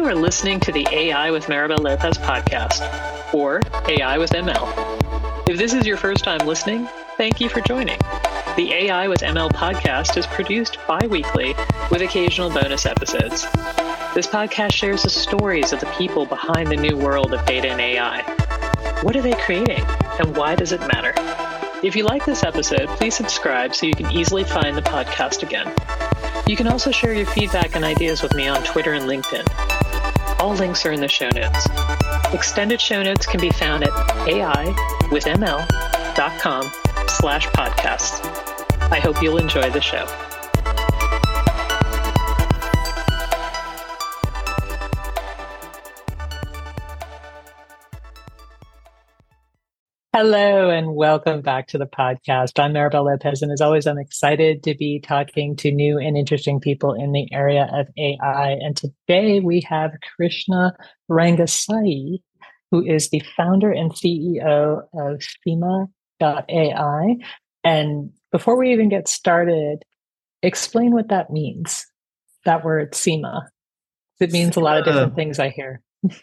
You are listening to the AI with Maribel Lopez podcast, or AI with ML. If this is your first time listening, thank you for joining. The AI with ML podcast is produced bi-weekly with occasional bonus episodes. This podcast shares the stories of the people behind the new world of data and AI. What are they creating, and why does it matter? If you like this episode, please subscribe so you can easily find the podcast again. You can also share your feedback and ideas with me on Twitter and LinkedIn. All links are in the show notes. Extended show notes can be found at aiwithml.com/podcasts. I hope you'll enjoy the show. Hello and welcome back to the podcast. I'm Maribel Lopez, and as always, I'm excited to be talking to new and interesting people in the area of AI. And today we have Krishna Rangasai, who is the founder and CEO of Seema.ai. And before we even get started, explain what that means, that word Seema. It means a lot of different things, I hear.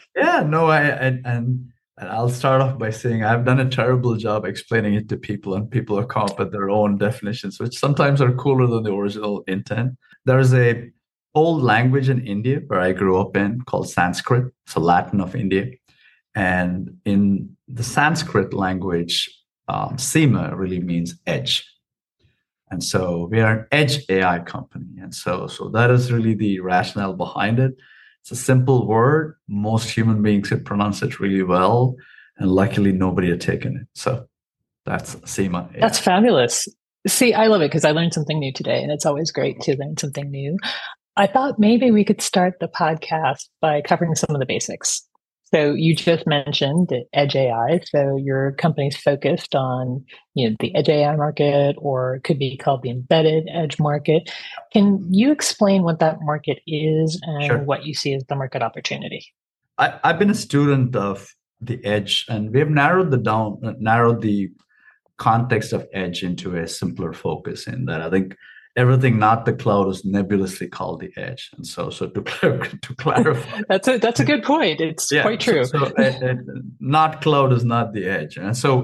And I'll start off by saying I've done a terrible job explaining it to people, and people have come up with their own definitions, which sometimes are cooler than the original intent. There's a old language in India where I grew up in called Sanskrit. It's Latin of India. And in the Sanskrit language, Seema really means edge. And so we are an edge AI company. And so that is really the rationale behind it. It's a simple word. Most human beings could pronounce it really well. And luckily, nobody had taken it. So that's Seema. That's fabulous. See, I love it because I learned something new today, and it's always great to learn something new. I thought maybe we could start the podcast by covering some of the basics. So you just mentioned Edge AI. So your company's focused on, the Edge AI market, or it could be called the embedded edge market. Can you explain what that market is and Sure. what you see as the market opportunity? I've been a student of the edge, and we have narrowed the context of edge into a simpler focus in that I think everything not the cloud is nebulously called the edge. And so to clarify, that's a good point. It's quite true. Not cloud is not the edge. And so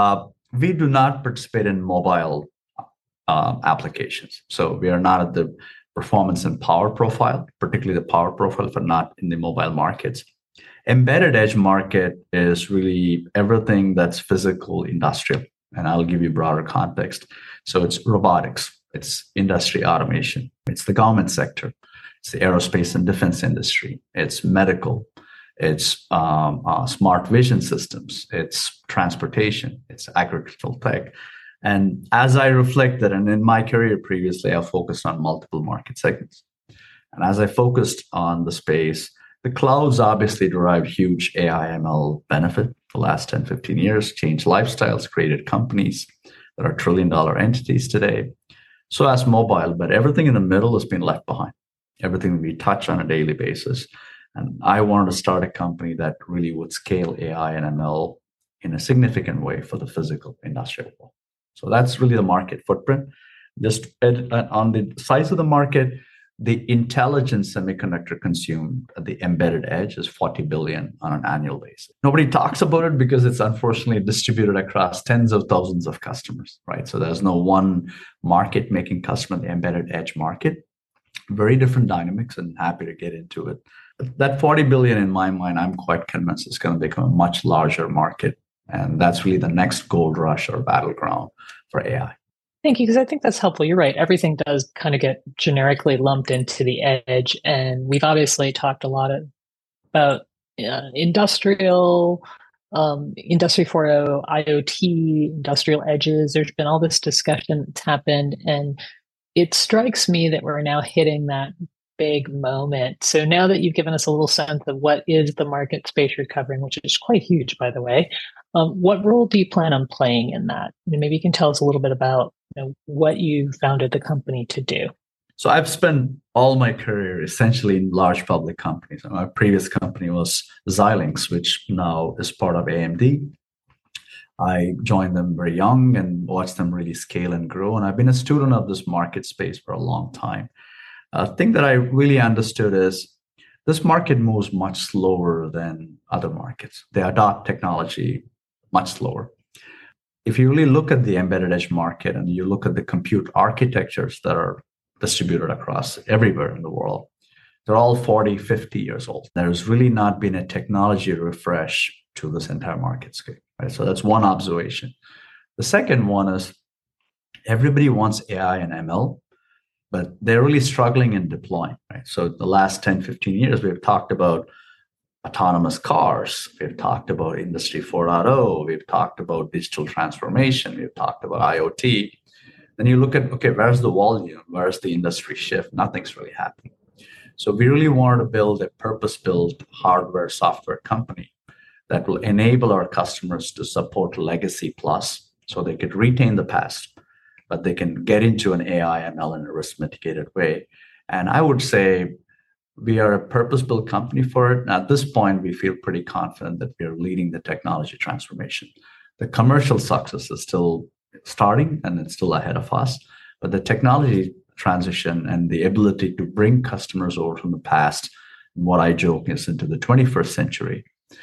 we do not participate in mobile applications. So we are not at the performance and power profile, particularly the power profile, for not in the mobile markets. Embedded edge market is really everything that's physical, industrial. And I'll give you broader context. So it's robotics. It's industry automation. It's the government sector. It's the aerospace and defense industry. It's medical. It's smart vision systems. It's transportation. It's agricultural tech. And as I reflected, and in my career previously, I focused on multiple market segments. And as I focused on the space, the clouds obviously derived huge AI ML benefit for the last 10, 15 years, changed lifestyles, created companies that are trillion-dollar entities today. So as mobile, but everything in the middle has been left behind. Everything we touch on a daily basis. And I wanted to start a company that really would scale AI and ML in a significant way for the physical industrial world. So that's really the market footprint. Just on the size of the market, the intelligent semiconductor consumed at the embedded edge is 40 billion on an annual basis. Nobody talks about it because it's unfortunately distributed across tens of thousands of customers, right? So there's no one market making customer in the embedded edge market. Very different dynamics, and happy to get into it. But that 40 billion in my mind, I'm quite convinced is going to become a much larger market. And that's really the next gold rush or battleground for AI. Thank you, because I think that's helpful. You're right. Everything does kind of get generically lumped into the edge. And we've obviously talked a lot about industrial, Industry 4.0, IoT, industrial edges. There's been all this discussion that's happened. And it strikes me that we're now hitting that big moment. So now that you've given us a little sense of what is the market space you're covering, which is quite huge, by the way, what role do you plan on playing in that? Maybe you can tell us a little bit about what you founded the company to do. So I've spent all my career essentially in large public companies. My previous company was Xilinx, which now is part of AMD. I joined them very young and watched them really scale and grow. And I've been a student of this market space for a long time. A thing that I really understood is this market moves much slower than other markets. They adopt technology much slower. If you really look at the embedded edge market and you look at the compute architectures that are distributed across everywhere in the world, they're all 40, 50 years old. There's really not been a technology refresh to this entire market scale, right? So that's one observation. The second one is everybody wants AI and ML, but they're really struggling in deploying, right? So the last 10, 15 years, we've talked about autonomous cars. We've talked about Industry 4.0. We've talked about digital transformation. We've talked about IoT. Then you look at, okay, where's the volume? Where's the industry shift? Nothing's really happening. So we really wanted to build a purpose-built hardware software company that will enable our customers to support legacy plus, so they could retain the past, but they can get into an AI, ML in a risk mitigated way. And I would say we are a purpose-built company for it. And at this point, we feel pretty confident that we are leading the technology transformation. The commercial success is still starting and it's still ahead of us, but the technology transition and the ability to bring customers over from the past, what I joke is into the 21st century,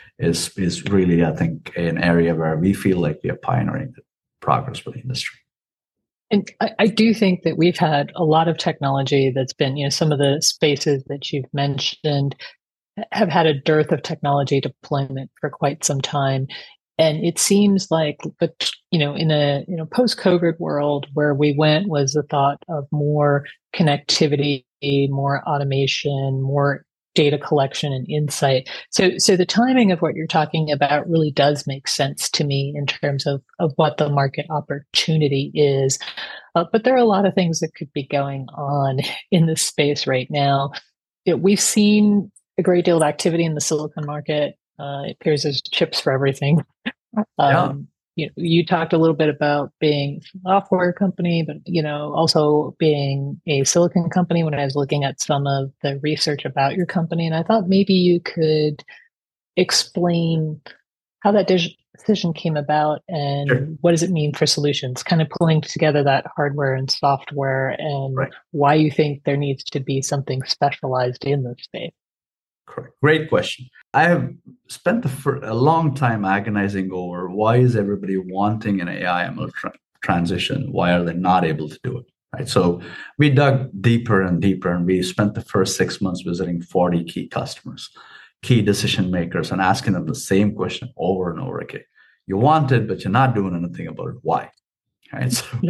is really, I think, an area where we feel like we are pioneering the progress for the industry. And I do think that we've had a lot of technology that's been, some of the spaces that you've mentioned have had a dearth of technology deployment for quite some time. And it seems like, but in a post-COVID world, where we went was the thought of more connectivity, more automation, more data collection and insight. So the timing of what you're talking about really does make sense to me in terms of what the market opportunity is. But there are a lot of things that could be going on in this space right now. We've seen a great deal of activity in the silicon market. It appears there's chips for everything. You talked a little bit about being a software company, but also being a silicon company when I was looking at some of the research about your company. And I thought maybe you could explain how that decision came about and Sure. what does it mean for solutions, kind of pulling together that hardware and software, and Right. why you think there needs to be something specialized in this space. Correct. Great question. I have spent a long time agonizing over why is everybody wanting an AI ML transition? Why are they not able to do it? Right. So we dug deeper and deeper, and we spent the first 6 months visiting 40 key customers, key decision makers, and asking them the same question over and over again. You want it, but you're not doing anything about it. Why? Right.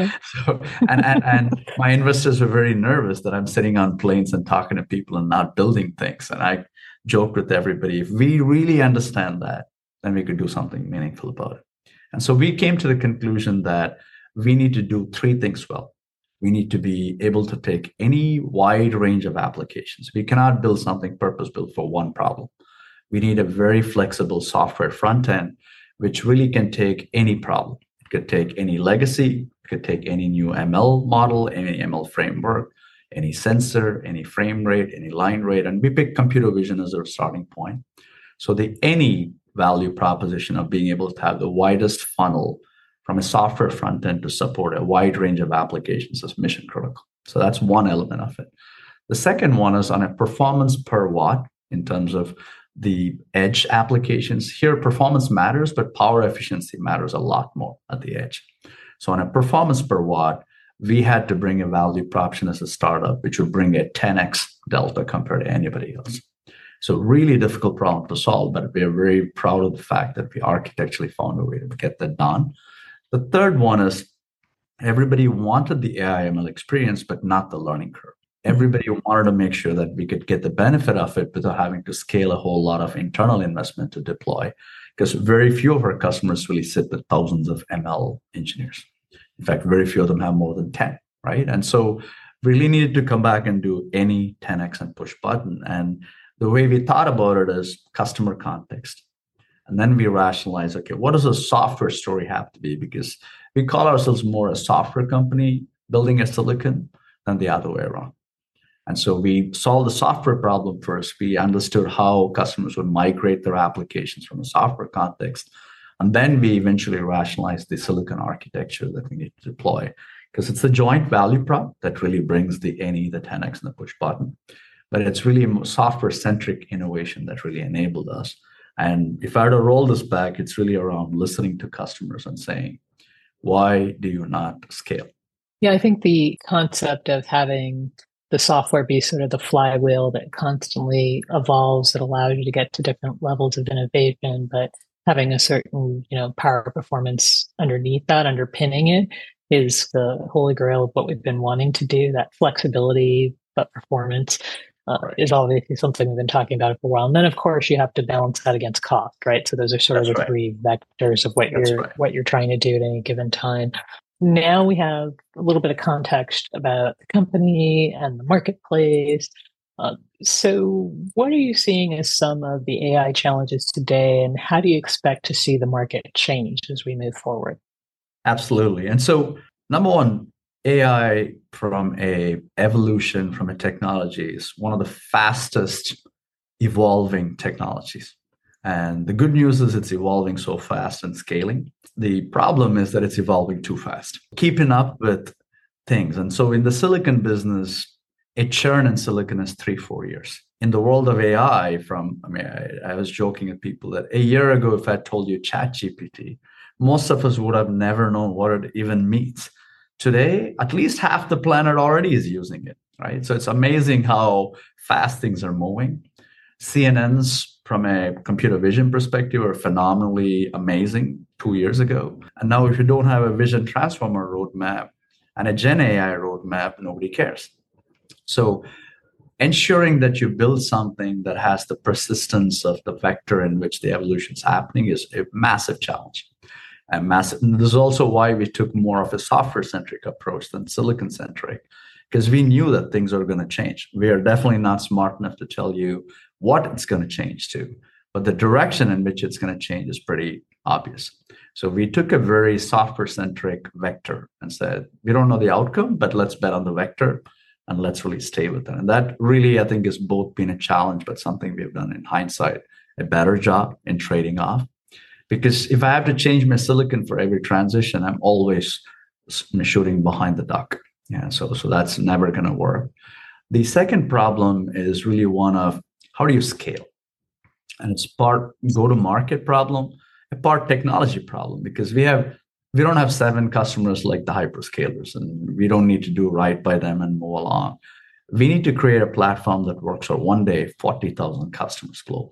And my investors were very nervous that I'm sitting on planes and talking to people and not building things. And I joke with everybody, if we really understand that, then we could do something meaningful about it. And so we came to the conclusion that we need to do three things well. We need to be able to take any wide range of applications. We cannot build something purpose-built for one problem. We need a very flexible software front end, which really can take any problem. It could take any legacy, it could take any new ML model, any ML framework, any sensor, any frame rate, any line rate, and we pick computer vision as our starting point. So the any value proposition of being able to have the widest funnel from a software front end to support a wide range of applications is mission critical. So that's one element of it. The second one is on a performance per watt in terms of the edge applications. Here, performance matters, but power efficiency matters a lot more at the edge. So on a performance per watt, we had to bring a value proposition as a startup, which would bring a 10x delta compared to anybody else. So really difficult problem to solve, but we are very proud of the fact that we architecturally found a way to get that done. The third one is everybody wanted the AI ML experience, but not the learning curve. Everybody wanted to make sure that we could get the benefit of it without having to scale a whole lot of internal investment to deploy, because very few of our customers really sit with thousands of ML engineers. In fact, very few of them have more than 10, right? And so really needed to come back and do any 10x and push button. And the way we thought about it is customer context. And then we rationalize, okay, what does a software story have to be? Because we call ourselves more a software company building a silicon than the other way around. And so we solved the software problem first. We understood how customers would migrate their applications from a software context. And then we eventually rationalized the silicon architecture that we need to deploy, because it's a joint value prop that really brings the any, the 10x, and the push button. but it's really a software-centric innovation that really enabled us. And if I were to roll this back, it's really around listening to customers and saying, why do you not scale? Yeah, I think the concept of having the software be sort of the flywheel that constantly evolves, that allows you to get to different levels of innovation, but having a certain, power performance underneath that, underpinning it, is the holy grail of what we've been wanting to do. That flexibility, but performance is obviously something we've been talking about for a while. And then, of course, you have to balance that against cost, right? So those are sort of the three vectors of what you're trying to do at any given time. Now we have a little bit of context about the company and the marketplace. So what are you seeing as some of the AI challenges today, and how do you expect to see the market change as we move forward? Absolutely. And so, number one, AI from a evolution, from a technology, is one of the fastest evolving technologies. And the good news is it's evolving so fast and scaling. The problem is that it's evolving too fast, keeping up with things. And so in the silicon business, a churn in silicon is 3-4 years. In the world of AI, I was joking with people that a year ago, if I told you ChatGPT, most of us would have never known what it even means. Today, at least half the planet already is using it, right? So it's amazing how fast things are moving. CNNs, from a computer vision perspective, are phenomenally amazing 2 years ago. And now if you don't have a vision transformer roadmap and a Gen AI roadmap, nobody cares. So ensuring that you build something that has the persistence of the vector in which the evolution is happening is a massive challenge. And this is also why we took more of a software-centric approach than silicon-centric, because we knew that things are going to change. We are definitely not smart enough to tell you what it's going to change to, but the direction in which it's going to change is pretty obvious. So we took a very software-centric vector and said, we don't know the outcome, but let's bet on the vector and let's really stay with it. And that really, I think, has both been a challenge, but something we've done in hindsight a better job in trading off. Because if I have to change my silicon for every transition, I'm always shooting behind the duck. Yeah, so that's never going to work. The second problem is really one of how do you scale? And it's part go-to-market problem, a part technology problem, because we don't have 7 customers like the hyperscalers, and we don't need to do right by them and move along. We need to create a platform that works for one day, 40,000 customers globally.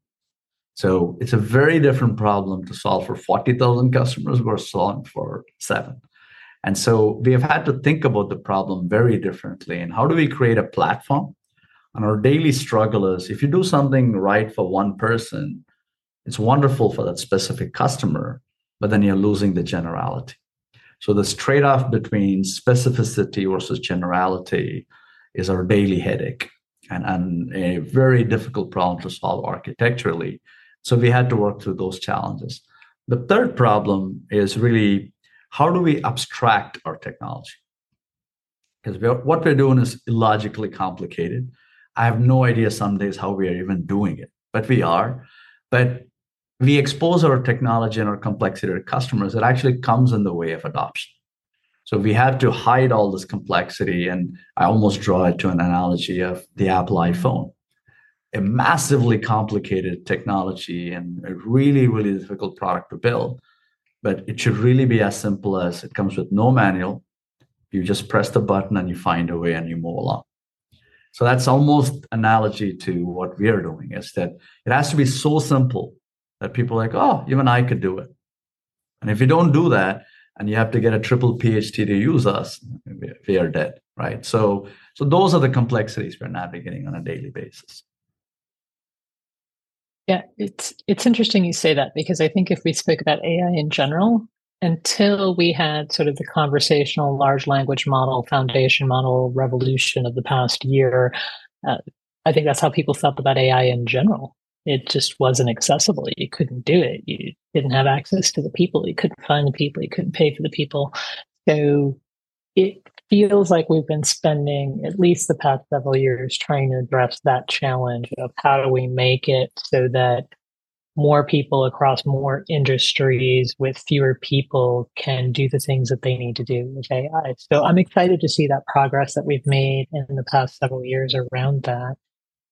So it's a very different problem to solve for 40,000 customers versus solving for 7. And so we have had to think about the problem very differently. And how do we create a platform? And our daily struggle is, if you do something right for one person, it's wonderful for that specific customer, but then you're losing the generality. So this trade-off between specificity versus generality is our daily headache, and a very difficult problem to solve architecturally. So we had to work through those challenges. The third problem is really, how do we abstract our technology? Because what we're doing is illogically complicated. I have no idea some days how we are even doing it, but we are. But we expose our technology and our complexity to customers. It actually comes in the way of adoption. So we had to hide all this complexity. And I almost draw it to an analogy of the Apple iPhone, a massively complicated technology and a really, really difficult product to build. But it should really be as simple as it comes with no manual. You just press the button and you find a way and you move along. So that's almost analogy to what we are doing, is that it has to be so simple that people are like, oh, even I could do it. And if you don't do that, and you have to get a triple PhD to use us, we are dead, right? So those are the complexities we're navigating on a daily basis. Yeah, it's interesting you say that, because I think if we spoke about AI in general, until we had sort of the conversational large language model, foundation model revolution of the past year, I think that's how people felt about AI in general. It just wasn't accessible. You couldn't do it. You didn't have access to the people. You couldn't find the people. You couldn't pay for the people. So it feels like we've been spending at least the past several years trying to address that challenge of how do we make it so that more people across more industries with fewer people can do the things that they need to do with AI. So I'm excited to see that progress that we've made in the past several years around that.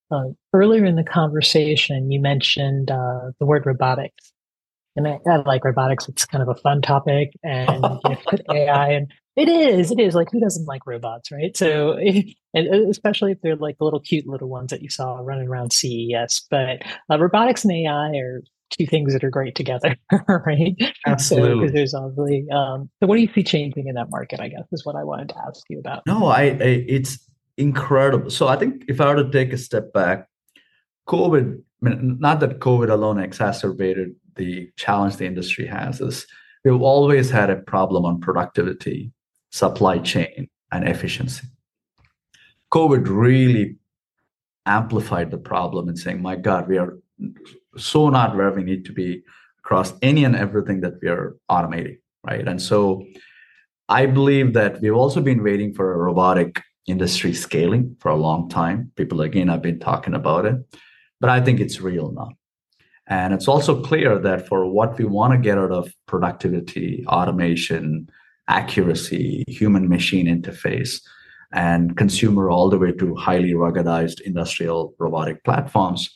Earlier in the conversation, you mentioned the word robotics. And I like robotics. It's kind of a fun topic, and put AI, and it is like, who doesn't like robots, right? So, and especially if they're like the little cute little ones that you saw running around CES. But robotics and AI are two things that are great together, right? So, because Absolutely. there's obviously, so what do you see changing in that market? I guess is what I wanted to ask you about. No, it's incredible. So I think if I were to take a step back, COVID, I mean, not that COVID alone exacerbated the challenge the industry has, is we've always had a problem on productivity, supply chain, and efficiency. COVID really amplified the problem in saying, my God, we are so not where we need to be across any and everything that we are automating, right? And so I believe that we've also been waiting for a robotic industry scaling for a long time. People, again, have been talking about it, but I think it's real now. And it's also clear that for what we want to get out of productivity, automation, accuracy, human machine interface, and consumer all the way to highly ruggedized industrial robotic platforms,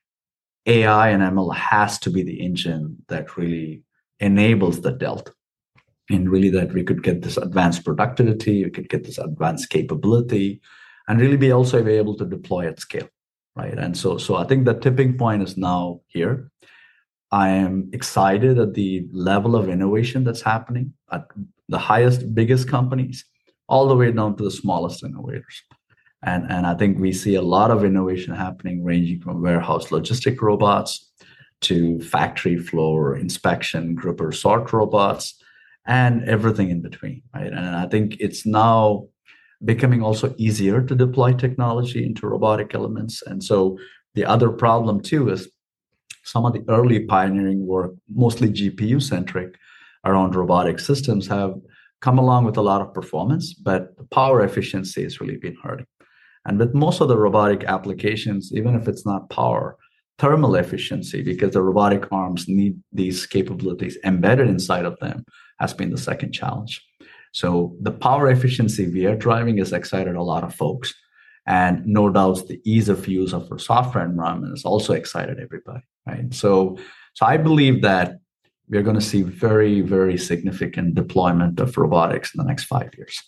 AI and ML has to be the engine that really enables the delta. And really that we could get this advanced productivity, we could get this advanced capability, and really be also be able to deploy at scale, right? And so I think the tipping point is now here. I am excited at the level of innovation that's happening at the highest, biggest companies, all the way down to the smallest innovators. And I think we see a lot of innovation happening, ranging from warehouse logistic robots to factory floor inspection, gripper sort robots, and everything in between, right? And I think it's now becoming also easier to deploy technology into robotic elements. And so the other problem too is some of the early pioneering work, mostly GPU centric around robotic systems, have come along with a lot of performance, but the power efficiency has really been hurting. And with most of the robotic applications, even if it's not power, thermal efficiency, because the robotic arms need these capabilities embedded inside of them, has been the second challenge. So the power efficiency we are driving has excited a lot of folks. And no doubt the ease of use of our software environment has also excited everybody, right? So I believe that we're going to see very, very significant deployment of robotics in the next 5 years.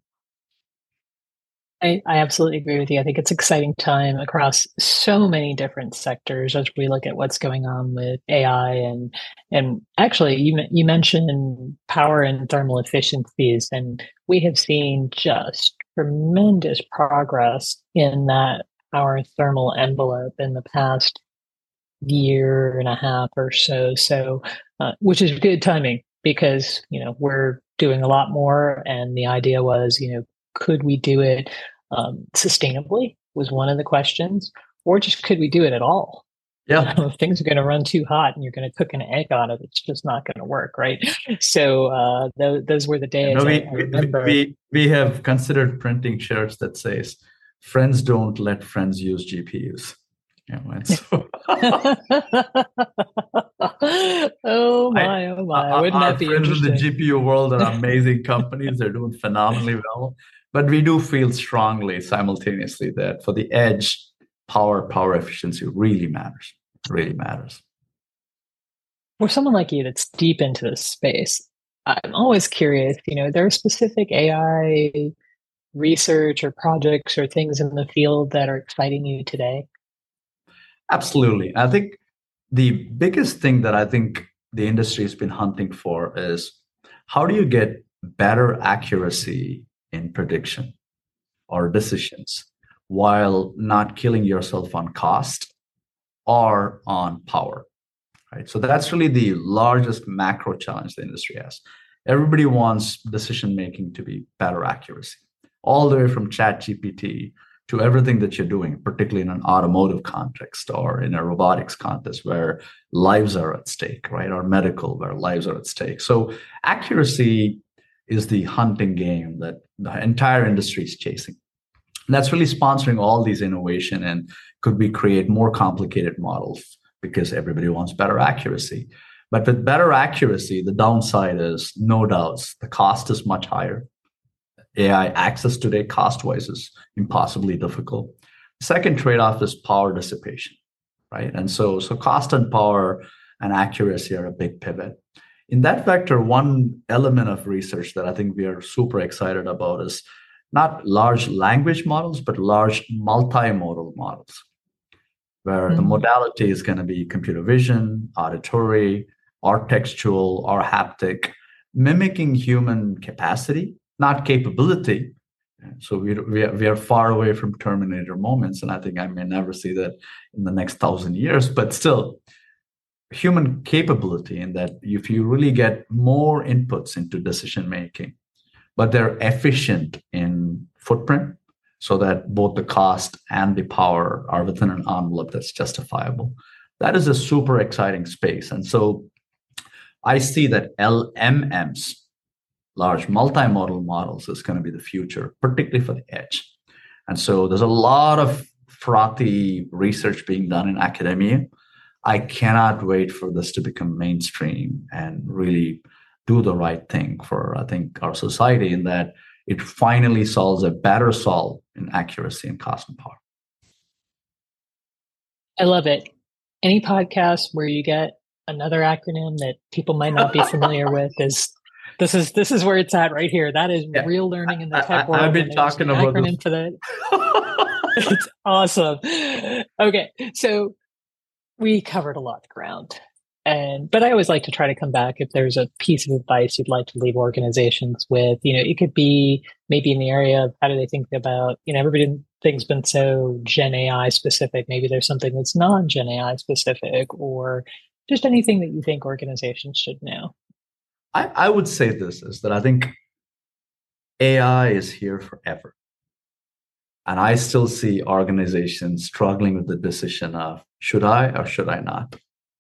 I absolutely agree with you. I think it's an exciting time across so many different sectors as we look at what's going on with AI and actually you mentioned power and thermal efficiencies, and we have seen just tremendous progress in that power thermal envelope in the past year and a half or so. So, which is good timing because we're doing a lot more, and the idea was could we do it sustainably was one of the questions, or just could we do it at all? Yeah. If things are going to run too hot and you're going to cook an egg on it, it's just not going to work, right? So those were the days. I remember. We have considered printing shirts that says, "Friends don't let friends use GPUs." Oh my! Wouldn't that be interesting? Our friends in the GPU world are amazing companies. They're doing phenomenally well. But we do feel strongly simultaneously that for the edge, power efficiency really matters. Really matters. For someone like you that's deep into this space, I'm always curious, there are specific AI research or projects or things in the field that are exciting you today? Absolutely. I think the biggest thing that I think the industry has been hunting for is how do you get better accuracy in prediction or decisions while not killing yourself on cost or on power, right? So that's really the largest macro challenge the industry has. Everybody wants decision making to be better accuracy, all the way from ChatGPT to everything that you're doing, particularly in an automotive context or in a robotics context where lives are at stake, right? Or medical where lives are at stake. So accuracy is the hunting game that the entire industry is chasing. And that's really sponsoring all these innovation, and could we create more complicated models because everybody wants better accuracy. But with better accuracy, the downside is no doubts the cost is much higher. AI access today cost-wise is impossibly difficult. Second trade-off is power dissipation, right? And so cost and power and accuracy are a big pivot. In that vector, one element of research that I think we are super excited about is not large language models, but large multimodal models, where the modality is going to be computer vision, auditory, or textual, or haptic, mimicking human capacity, not capability. So we are far away from Terminator moments, and I think I may never see that in the next 1,000 years, but still, human capability in that if you really get more inputs into decision making, but they're efficient in footprint so that both the cost and the power are within an envelope that's justifiable. That is a super exciting space. And so I see that LMMs, large multimodal models, is going to be the future, particularly for the edge. And so there's a lot of frothy research being done in academia. I cannot wait for this to become mainstream and really do the right thing for, I think, our society, in that it finally solves a better solve in accuracy and cost and power. I love it. Any podcast where you get another acronym that people might not be familiar with is this is where it's at right here. That is real learning in the tech world. I've been talking about acronym this. For that. It's awesome. Okay, so we covered a lot of ground, but I always like to try to come back if there's a piece of advice you'd like to leave organizations with. It could be maybe in the area of how do they think about, everything's been so Gen AI specific. Maybe there's something that's non-Gen AI specific, or just anything that you think organizations should know. I would say this is that I think AI is here forever. And I still see organizations struggling with the decision of should I or should I not?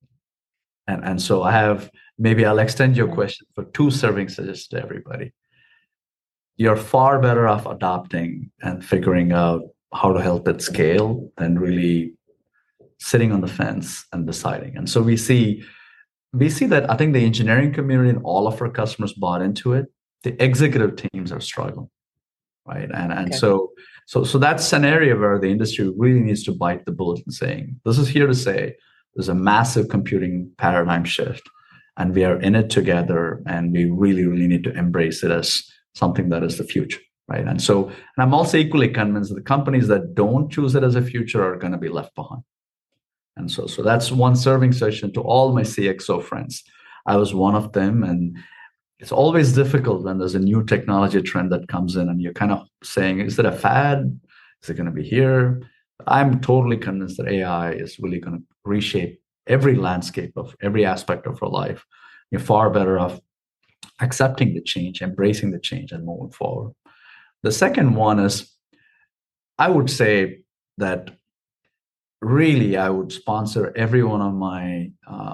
And so I'll extend your question for 2 serving suggestions to everybody. You're far better off adopting and figuring out how to help it scale than really sitting on the fence and deciding. And so we see that I think the engineering community and all of our customers bought into it. The executive teams are struggling, right? And so that's an area where the industry really needs to bite the bullet and saying, this is here to say there's a massive computing paradigm shift, and we are in it together, and we really, really need to embrace it as something that is the future, right? And I'm also equally convinced that the companies that don't choose it as a future are going to be left behind. And so that's one serving session to all my CXO friends. I was one of them, and it's always difficult when there's a new technology trend that comes in and you're kind of saying, is it a fad? Is it going to be here? I'm totally convinced that AI is really going to reshape every landscape of every aspect of our life. You're far better off accepting the change, embracing the change, and moving forward. The second one is, I would say that really I would sponsor every one of my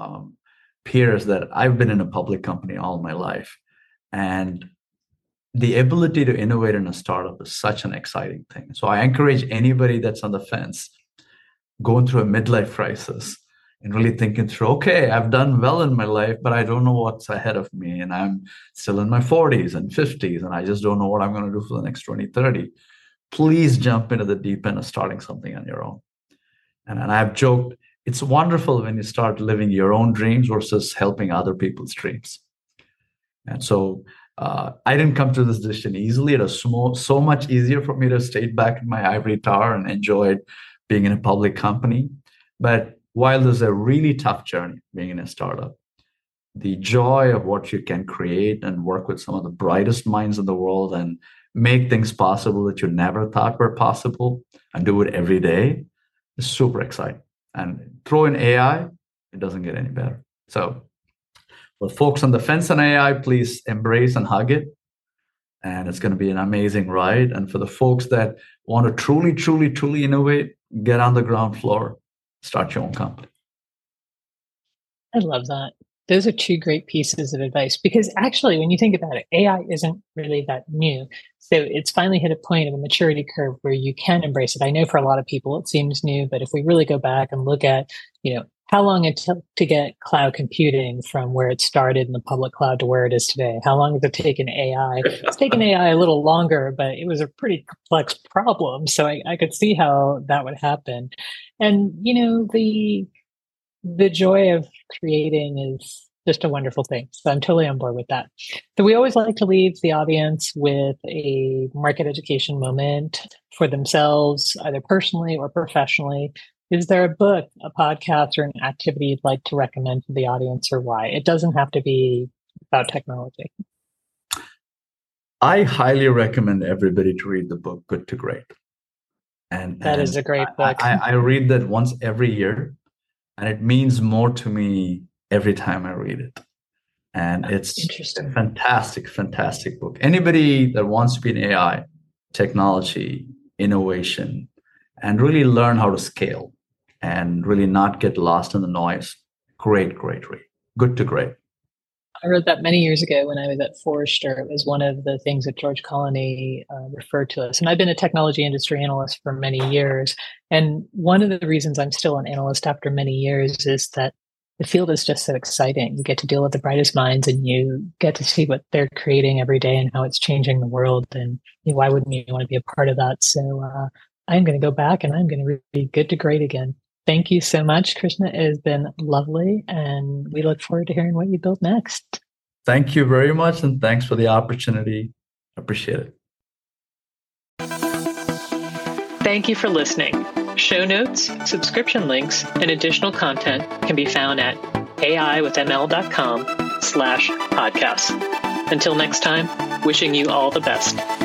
peers that I've been in a public company all my life. And the ability to innovate in a startup is such an exciting thing. So I encourage anybody that's on the fence, going through a midlife crisis and really thinking through, okay, I've done well in my life, but I don't know what's ahead of me. And I'm still in my 40s and 50s, and I just don't know what I'm going to do for the next 20, 30. Please jump into the deep end of starting something on your own. And I've joked, it's wonderful when you start living your own dreams versus helping other people's dreams. And so I didn't come to this decision easily. It was so much easier for me to stay back in my ivory tower and enjoyed being in a public company. But while there's a really tough journey being in a startup, the joy of what you can create and work with some of the brightest minds in the world and make things possible that you never thought were possible and do it every day is super exciting. And throw in AI, it doesn't get any better. So for folks on the fence on AI, please embrace and hug it. And it's going to be an amazing ride. And for the folks that want to truly, truly, truly innovate, get on the ground floor, start your own company. I love that. Those are 2 great pieces of advice, because actually, when you think about it, AI isn't really that new. So it's finally hit a point of a maturity curve where you can embrace it. I know for a lot of people it seems new, but if we really go back and look at, how long it took to get cloud computing from where it started in the public cloud to where it is today. How long has it taken AI? It's taken AI a little longer, but it was a pretty complex problem. So I could see how that would happen. And, the joy of creating is just a wonderful thing. So I'm totally on board with that. So we always like to leave the audience with a market education moment for themselves, either personally or professionally. Is there a book, a podcast, or an activity you'd like to recommend to the audience, or why? It doesn't have to be about technology. I highly recommend everybody to read the book Good to Great. And that is a great book. I read that once every year, and it means more to me every time I read it. And it's a fantastic, fantastic book. Anybody that wants to be in AI, technology, innovation, and really learn how to scale and really not get lost in the noise, great read. Good to Great. I wrote that many years ago when I was at Forrester. It was one of the things that George Colony referred to us. And I've been a technology industry analyst for many years. And one of the reasons I'm still an analyst after many years is that the field is just so exciting. You get to deal with the brightest minds and you get to see what they're creating every day and how it's changing the world. And why wouldn't you want to be a part of that? So I'm going to go back and I'm going to read Good to Great again. Thank you so much, Krishna. It has been lovely, and we look forward to hearing what you build next. Thank you very much, and thanks for the opportunity. Appreciate it. Thank you for listening. Show notes, subscription links, and additional content can be found at aiwithml.com/podcast. Until next time, wishing you all the best.